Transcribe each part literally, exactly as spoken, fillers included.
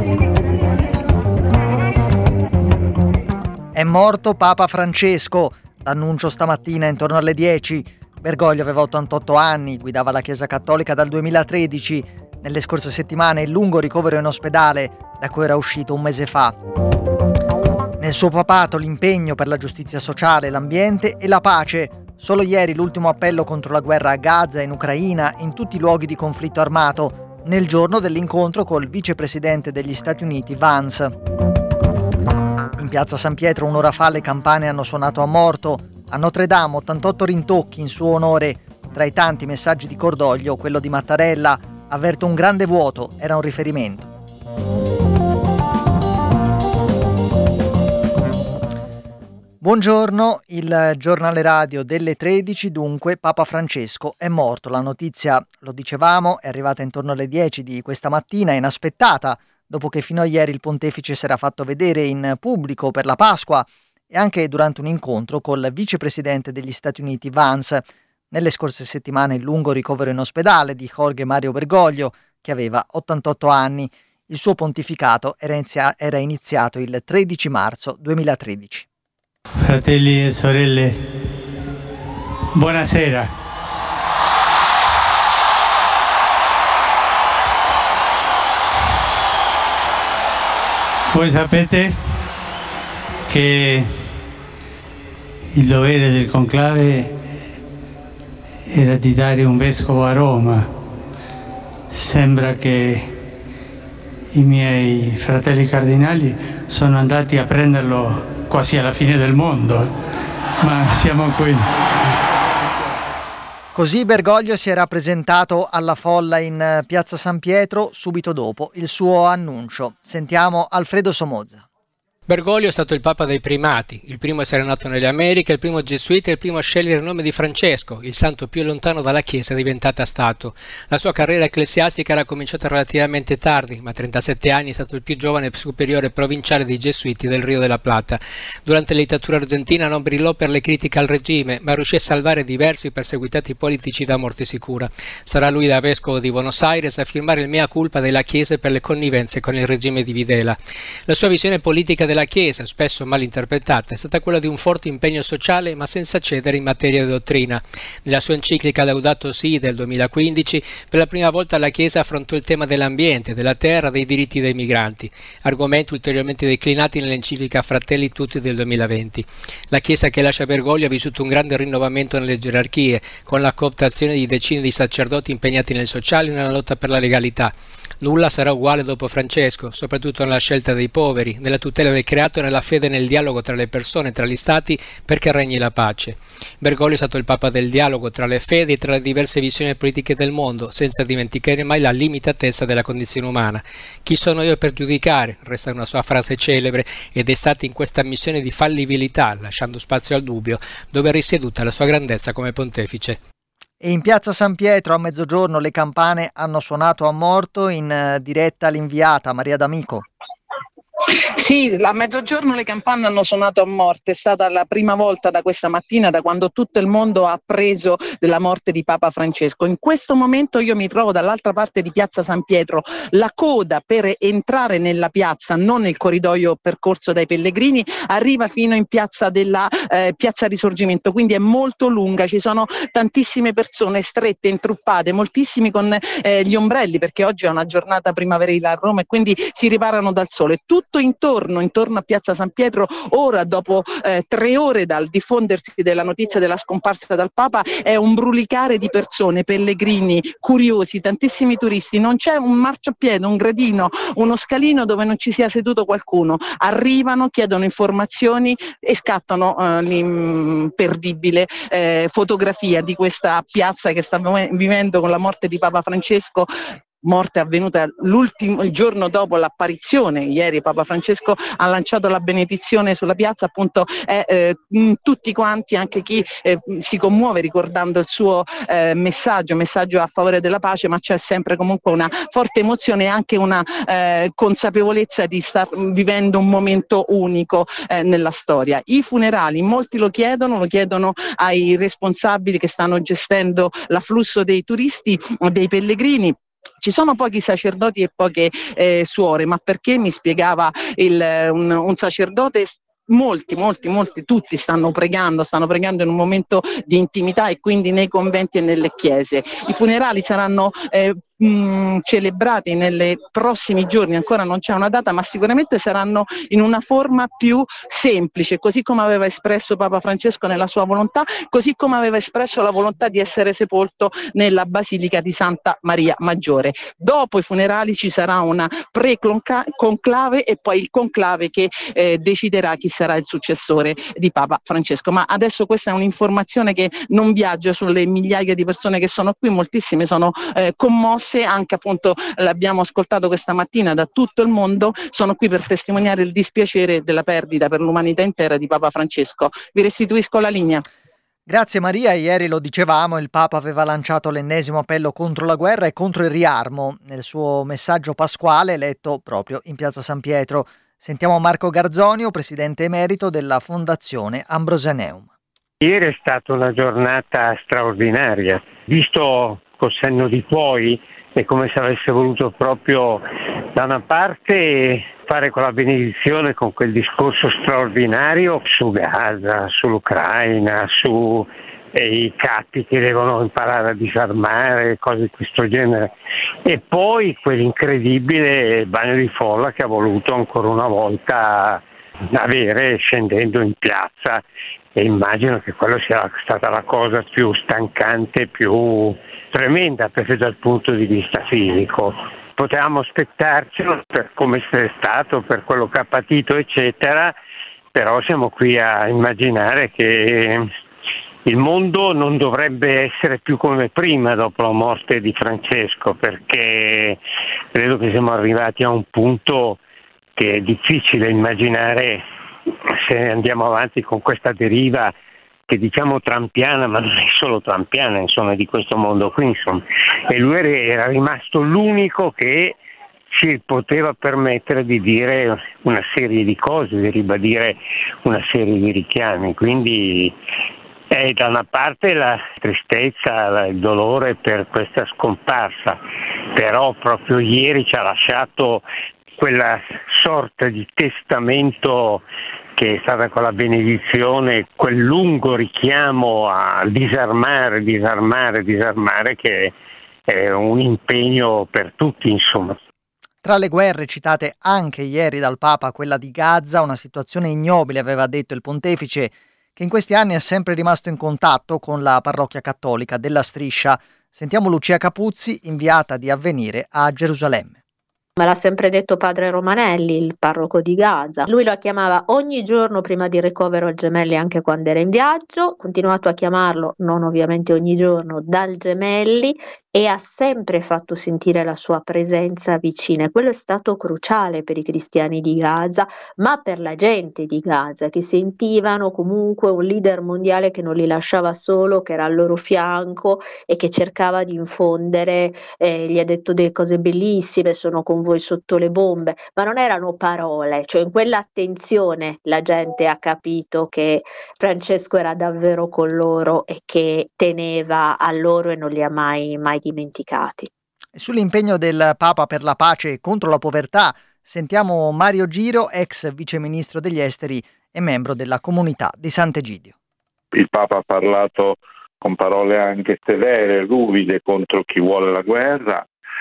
È morto Papa Francesco. L'annuncio stamattina intorno alle dieci. Bergoglio aveva ottantotto anni, guidava la Chiesa Cattolica dal duemilatredici. Nelle scorse settimane il lungo ricovero in ospedale, da cui era uscito un mese fa. Nel suo papato l'impegno per la giustizia sociale, l'ambiente e la pace. Solo ieri l'ultimo appello contro la guerra a Gaza, in Ucraina, in tutti i luoghi di conflitto armato, nel giorno dell'incontro col vicepresidente degli Stati Uniti Vance. In piazza San Pietro un'ora fa le campane hanno suonato a morto. A Notre Dame ottantotto rintocchi in suo onore. Tra i tanti messaggi di cordoglio, quello di Mattarella: avverto un grande vuoto, era un riferimento. Buongiorno, il giornale radio delle tredici. Dunque, Papa Francesco è morto. La notizia, lo dicevamo, è arrivata intorno alle dieci di questa mattina, inaspettata, dopo che fino a ieri il pontefice si era fatto vedere in pubblico per la Pasqua e anche durante un incontro col vicepresidente degli Stati Uniti Vance. Nelle scorse settimane il lungo ricovero in ospedale di Jorge Mario Bergoglio, che aveva ottantotto anni. Il suo pontificato era, inizia- era iniziato il tredici marzo duemilatredici. Fratelli e sorelle, buonasera. Voi sapete che il dovere del conclave era di dare un vescovo a Roma. Sembra che i miei fratelli cardinali sono andati a prenderlo quasi alla fine del mondo, ma siamo qui. Così Bergoglio si era presentato alla folla in piazza San Pietro subito dopo il suo annuncio. Sentiamo Alfredo Somoza. Bergoglio è stato il Papa dei primati, il primo a essere nato nelle Americhe, il primo gesuita e il primo a scegliere il nome di Francesco, il santo più lontano dalla Chiesa diventata Stato. La sua carriera ecclesiastica era cominciata relativamente tardi, ma a trentasette anni è stato il più giovane superiore provinciale dei gesuiti del Rio della Plata. Durante la dittatura argentina non brillò per le critiche al regime, ma riuscì a salvare diversi perseguitati politici da morte sicura. Sarà lui da vescovo di Buenos Aires a firmare il mea culpa della Chiesa per le connivenze con il regime di Videla. La sua visione politica del la Chiesa, spesso mal interpretata, è stata quella di un forte impegno sociale ma senza cedere in materia di dottrina. Nella sua enciclica Laudato Si del duemilaquindici, per la prima volta la Chiesa affrontò il tema dell'ambiente, della terra, dei diritti dei migranti, argomenti ulteriormente declinati nell'enciclica Fratelli Tutti del duemilaventi. La Chiesa che lascia Bergoglio ha vissuto un grande rinnovamento nelle gerarchie, con la cooptazione di decine di sacerdoti impegnati nel sociale e nella lotta per la legalità. Nulla sarà uguale dopo Francesco, soprattutto nella scelta dei poveri, nella tutela del creato e nella fede nel dialogo tra le persone e tra gli stati perché regni la pace. Bergoglio è stato il Papa del dialogo tra le fedi e tra le diverse visioni politiche del mondo, senza dimenticare mai la limitatezza della condizione umana. Chi sono io per giudicare? Resta una sua frase celebre ed è stata in questa missione di fallibilità, lasciando spazio al dubbio, dove è risieduta la sua grandezza come pontefice. E in piazza San Pietro a mezzogiorno le campane hanno suonato a morto, in diretta l'inviata Maria D'Amico. Sì, a mezzogiorno le campane hanno suonato a morte, è stata la prima volta da questa mattina, da quando tutto il mondo ha appreso della morte di Papa Francesco. In questo momento io mi trovo dall'altra parte di piazza San Pietro, la coda per entrare nella piazza, non nel corridoio percorso dai pellegrini, arriva fino in piazza della eh, piazza Risorgimento, quindi è molto lunga, ci sono tantissime persone strette, intruppate, moltissimi con eh, gli ombrelli, perché oggi è una giornata primaverile a Roma e quindi si riparano dal sole. Tutto intorno, intorno a piazza San Pietro, ora dopo eh, tre ore dal diffondersi della notizia della scomparsa del Papa, è un brulicare di persone, pellegrini, curiosi, tantissimi turisti. Non c'è un marciapiede, un gradino, uno scalino dove non ci sia seduto qualcuno. Arrivano, chiedono informazioni e scattano eh, l'imperdibile eh, fotografia di questa piazza che sta vivendo con la morte di Papa Francesco. Morte avvenuta l'ultimo, il giorno dopo l'apparizione. Ieri Papa Francesco ha lanciato la benedizione sulla piazza, appunto è, eh, tutti quanti, anche chi eh, si commuove ricordando il suo eh, messaggio, messaggio a favore della pace, ma c'è sempre comunque una forte emozione e anche una eh, consapevolezza di star vivendo un momento unico eh, nella storia. I funerali, molti lo chiedono, lo chiedono ai responsabili che stanno gestendo l'afflusso dei turisti, dei pellegrini. Ci sono pochi sacerdoti e poche eh, suore, ma perché, mi spiegava il, un, un sacerdote, molti, molti, molti, tutti stanno pregando, stanno pregando in un momento di intimità e quindi nei conventi e nelle chiese. I funerali saranno eh, mh, celebrati nei prossimi giorni, ancora non c'è una data, ma sicuramente saranno in una forma più semplice, così come aveva espresso Papa Francesco nella sua volontà, così come aveva espresso la volontà di essere sepolto nella Basilica di Santa Maria Maggiore. Dopo i funerali ci sarà una pre-conclave e poi il conclave che eh, deciderà chi sarà il successore di Papa Francesco. Ma adesso questa è un'informazione che non viaggia sulle migliaia di persone che sono qui, moltissime sono eh, commosse, anche appunto l'abbiamo ascoltato questa mattina da tutto il mondo, sono qui per testimoniare il dispiacere della perdita per l'umanità intera di Papa Francesco. Vi restituisco la linea. Grazie Maria, ieri lo dicevamo, il Papa aveva lanciato l'ennesimo appello contro la guerra e contro il riarmo nel suo messaggio pasquale letto proprio in Piazza San Pietro. Sentiamo Marco Garzonio, presidente emerito della Fondazione Ambrosianeum. Ieri è stata una giornata straordinaria, visto col senno di poi è come se avesse voluto proprio da una parte fare quella benedizione con quel discorso straordinario su Gaza, sull'Ucraina, su eh, i capi che devono imparare a disarmare, cose di questo genere, e poi quell'incredibile bagno di folla che ha voluto ancora una volta avere scendendo in piazza, e immagino che quella sia stata la cosa più stancante, più tremenda perché dal punto di vista fisico. Potevamo aspettarcelo per come è stato, per quello che ha patito, eccetera, però siamo qui a immaginare che il mondo non dovrebbe essere più come prima dopo la morte di Francesco, perché credo che siamo arrivati a un punto che è difficile immaginare se andiamo avanti con questa deriva che diciamo trampiana, ma non è solo trampiana, insomma, di questo mondo qui, insomma. E lui era rimasto l'unico che si poteva permettere di dire una serie di cose, di ribadire una serie di richiami, quindi è da una parte la tristezza, il dolore per questa scomparsa, però proprio ieri ci ha lasciato quella sorta di testamento che è stata con la benedizione, quel lungo richiamo a disarmare, disarmare, disarmare, che è un impegno per tutti, insomma. Tra le guerre citate anche ieri dal Papa, quella di Gaza, una situazione ignobile, aveva detto il pontefice, che in questi anni è sempre rimasto in contatto con la parrocchia cattolica della Striscia. Sentiamo Lucia Capuzzi, inviata di Avvenire a Gerusalemme. Me l'ha sempre detto padre Romanelli, il parroco di Gaza. Lui lo chiamava ogni giorno prima di ricovero al Gemelli, anche quando era in viaggio. Ha continuato a chiamarlo, non ovviamente ogni giorno, dal Gemelli, e ha sempre fatto sentire la sua presenza vicina. Quello è stato cruciale per i cristiani di Gaza, ma per la gente di Gaza, che sentivano comunque un leader mondiale che non li lasciava solo, che era al loro fianco e che cercava di infondere. Eh, gli ha detto delle cose bellissime, sono con voi sotto le bombe, ma non erano parole, cioè in quell'attenzione la gente ha capito che Francesco era davvero con loro e che teneva a loro e non li ha mai mai dimenticati. Sull'impegno del Papa per la pace e contro la povertà sentiamo Mario Giro, ex viceministro degli esteri e membro della comunità di Sant'Egidio. Il Papa ha parlato con parole anche severe, ruvide contro chi vuole la guerra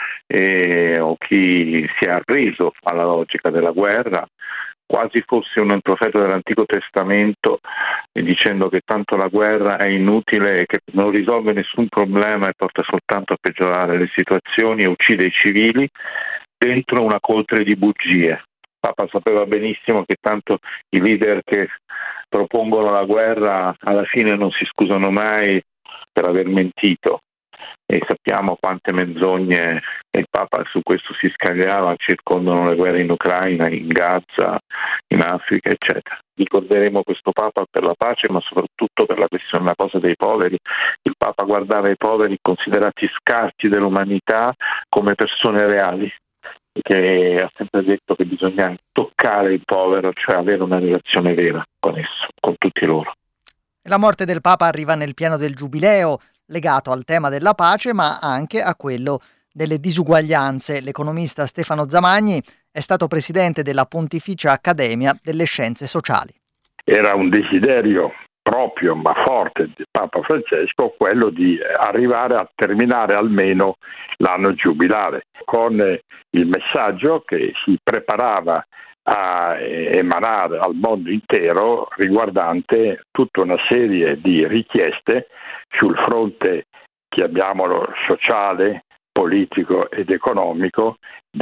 e, o chi si è arreso alla logica della guerra, quasi fosse un profeta dell'Antico Testamento, dicendo che tanto la guerra è inutile e che non risolve nessun problema e porta soltanto a peggiorare le situazioni e uccide i civili, dentro una coltre di bugie. Il Papa sapeva benissimo che tanto i leader che propongono la guerra alla fine non si scusano mai per aver mentito, e sappiamo quante menzogne il Papa su questo si scagliava, circondano le guerre in Ucraina, in Gaza, in Africa, eccetera. Ricorderemo questo Papa per la pace, ma soprattutto per la questione, la cosa dei poveri. Il Papa guardava i poveri considerati scarti dell'umanità come persone reali, che ha sempre detto che bisogna toccare il povero, cioè avere una relazione vera con esso, con tutti loro. La morte del Papa arriva nel pieno del Giubileo, legato al tema della pace, ma anche a quello delle disuguaglianze. L'economista Stefano Zamagni è stato presidente della Pontificia Accademia delle Scienze Sociali. Era un desiderio proprio ma forte di Papa Francesco quello di arrivare a terminare almeno l'anno giubilare con il messaggio che si preparava a emanare al mondo intero riguardante tutta una serie di richieste sul fronte, chiamiamolo sociale, politico ed economico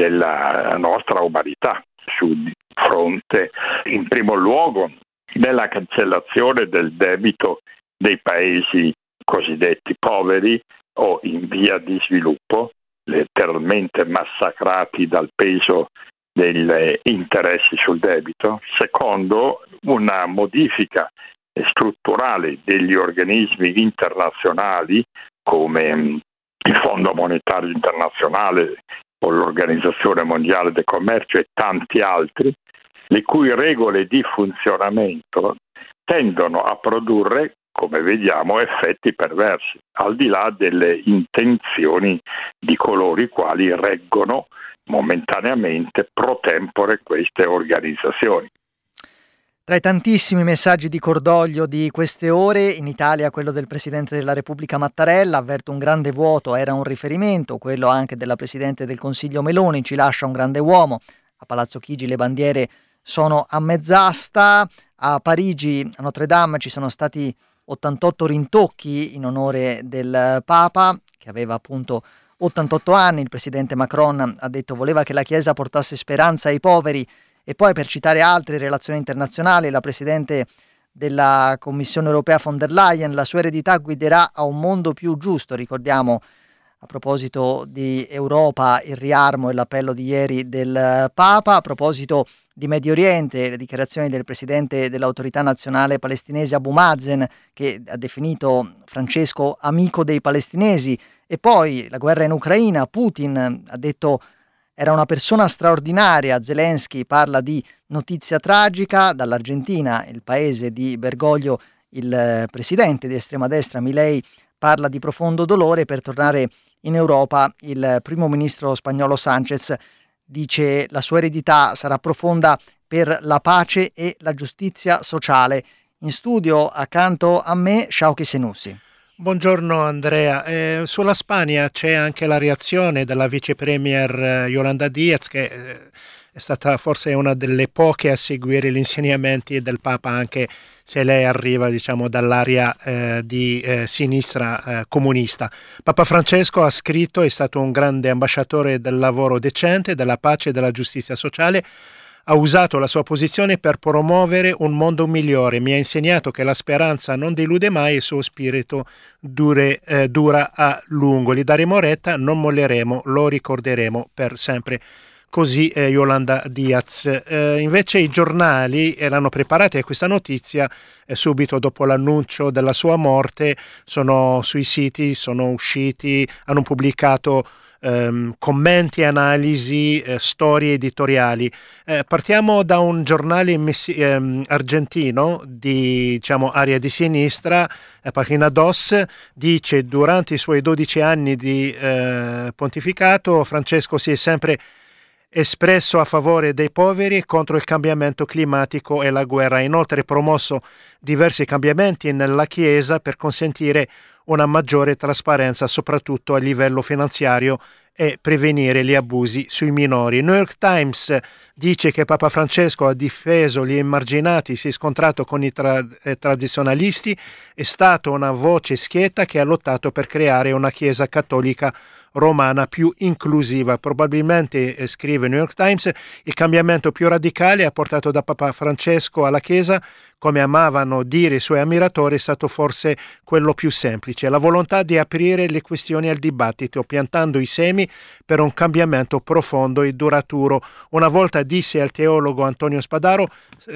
della nostra umanità, sul fronte in primo luogo della cancellazione del debito dei paesi cosiddetti poveri o in via di sviluppo, letteralmente massacrati dal peso degli interessi sul debito. Secondo, una modifica strutturale degli organismi internazionali come il Fondo Monetario Internazionale o l'Organizzazione Mondiale del Commercio e tanti altri, le cui regole di funzionamento tendono a produrre, come vediamo, effetti perversi, al di là delle intenzioni di coloro i quali reggono momentaneamente pro tempore queste organizzazioni. Tra i tantissimi messaggi di cordoglio di queste ore, in Italia quello del Presidente della Repubblica Mattarella, avverto un grande vuoto, era un riferimento, quello anche della Presidente del Consiglio Meloni, ci lascia un grande uomo. A Palazzo Chigi le bandiere sono a mezz'asta, a Parigi, a Notre Dame, ci sono stati ottantotto rintocchi in onore del Papa, che aveva appunto ottantotto anni. Il presidente Macron ha detto voleva che la Chiesa portasse speranza ai poveri. E poi, per citare altre relazioni internazionali, la Presidente della Commissione Europea von der Leyen, la sua eredità guiderà a un mondo più giusto. Ricordiamo, a proposito di Europa, il riarmo e l'appello di ieri del Papa. A proposito di Medio Oriente, le dichiarazioni del Presidente dell'Autorità Nazionale Palestinese Abu Mazen, che ha definito Francesco amico dei palestinesi. E poi la guerra in Ucraina, Putin ha detto era una persona straordinaria. Zelensky parla di notizia tragica. Dall'Argentina, il paese di Bergoglio, il presidente di estrema destra Milei parla di profondo dolore. Per tornare in Europa, il primo ministro spagnolo Sánchez dice la sua eredità sarà profonda per la pace e la giustizia sociale. In studio accanto a me Shauki Senussi. Buongiorno Andrea, eh, sulla Spagna c'è anche la reazione della vice premier eh, Yolanda Díaz, che eh, è stata forse una delle poche a seguire gli insegnamenti del Papa, anche se lei arriva diciamo dall'area eh, di eh, sinistra eh, comunista. Papa Francesco ha scritto: è stato un grande ambasciatore del lavoro decente, della pace e della giustizia sociale. Ha usato la sua posizione per promuovere un mondo migliore. Mi ha insegnato che la speranza non delude mai e il suo spirito dure, eh, dura a lungo. Gli daremo retta, non molleremo, lo ricorderemo per sempre. Così eh, Yolanda Díaz. Eh, invece i giornali erano preparati a questa notizia eh, subito dopo l'annuncio della sua morte. Sono sui siti, sono usciti, hanno pubblicato Um, commenti, analisi, eh, storie editoriali. Eh, partiamo da un giornale messi- ehm, argentino di diciamo area di sinistra, eh, pagina dos, dice: durante i suoi dodici anni di eh, pontificato Francesco si è sempre espresso a favore dei poveri e contro il cambiamento climatico e la guerra. Ha inoltre promosso diversi cambiamenti nella Chiesa per consentire una maggiore trasparenza, soprattutto a livello finanziario, e prevenire gli abusi sui minori. New York Times dice che Papa Francesco ha difeso gli emarginati, si è scontrato con i tra- eh, tradizionalisti, è stato una voce schietta che ha lottato per creare una Chiesa cattolica romana più inclusiva. Probabilmente, eh, scrive New York Times, il cambiamento più radicale apportato da Papa Francesco alla Chiesa, come amavano dire i suoi ammiratori, è stato forse quello più semplice: la volontà di aprire le questioni al dibattito, piantando i semi per un cambiamento profondo e duraturo. Una volta disse al teologo Antonio Spadaro,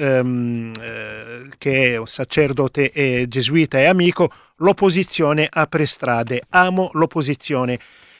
ehm, eh, che è un sacerdote e gesuita e amico: l'opposizione apre strade, amo l'opposizione.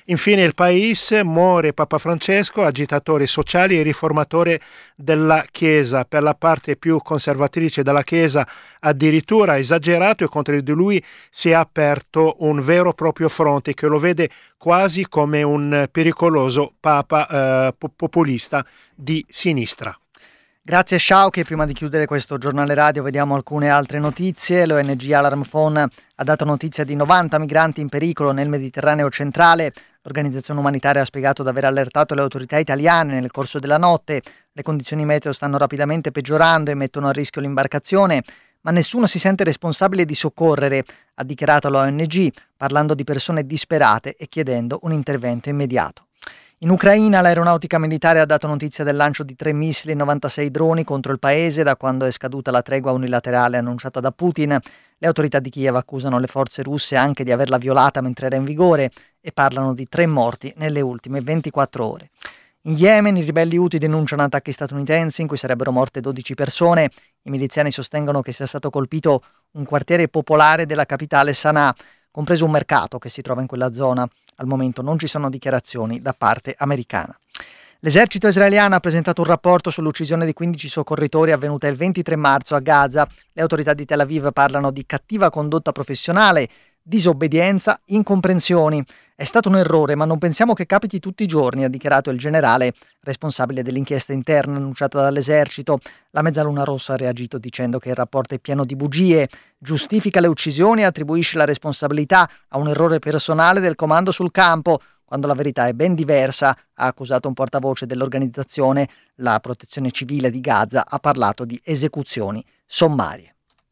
Infine il País, muore Papa Francesco, agitatore sociale e riformatore della Chiesa. Per la parte più conservatrice della Chiesa addirittura esagerato, e contro di lui si è aperto un vero e proprio fronte che lo vede quasi come un pericoloso Papa eh, populista di sinistra. Grazie Sciauchi. Prima di chiudere questo giornale radio vediamo alcune altre notizie. L'O N G Alarm Phone ha dato notizia di novanta migranti in pericolo nel Mediterraneo centrale. L'organizzazione umanitaria ha spiegato di aver allertato le autorità italiane nel corso della notte. Le condizioni meteo stanno rapidamente peggiorando e mettono a rischio l'imbarcazione, ma nessuno si sente responsabile di soccorrere, ha dichiarato l'O N G, parlando di persone disperate e chiedendo un intervento immediato. In Ucraina l'aeronautica militare ha dato notizia del lancio di tre missili e novantasei droni contro il paese da quando è scaduta la tregua unilaterale annunciata da Putin. Le autorità di Kiev accusano le forze russe anche di averla violata mentre era in vigore e parlano di tre morti nelle ultime ventiquattro ore. In Yemen i ribelli Houthi denunciano attacchi statunitensi in cui sarebbero morte dodici persone. I miliziani sostengono che sia stato colpito un quartiere popolare della capitale Sana'a, compreso un mercato che si trova in quella zona. Al momento non ci sono dichiarazioni da parte americana. L'esercito israeliano ha presentato un rapporto sull'uccisione di quindici soccorritori avvenuta il ventitré marzo a Gaza. Le autorità di Tel Aviv parlano di cattiva condotta professionale, disobbedienza, incomprensioni. È stato un errore, ma non pensiamo che capiti tutti i giorni, ha dichiarato il generale responsabile dell'inchiesta interna annunciata dall'esercito. La Mezzaluna Rossa ha reagito dicendo che il rapporto è pieno di bugie, giustifica le uccisioni e attribuisce la responsabilità a un errore personale del comando sul campo, quando la verità è ben diversa, ha accusato un portavoce dell'organizzazione. La Protezione Civile di Gaza ha parlato di esecuzioni sommarie.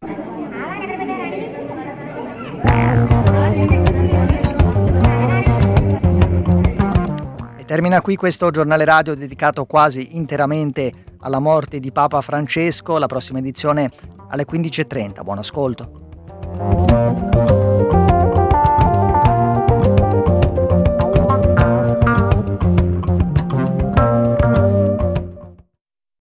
E termina qui questo giornale radio dedicato quasi interamente alla morte di Papa Francesco. La prossima edizione alle quindici e trenta. Buon ascolto.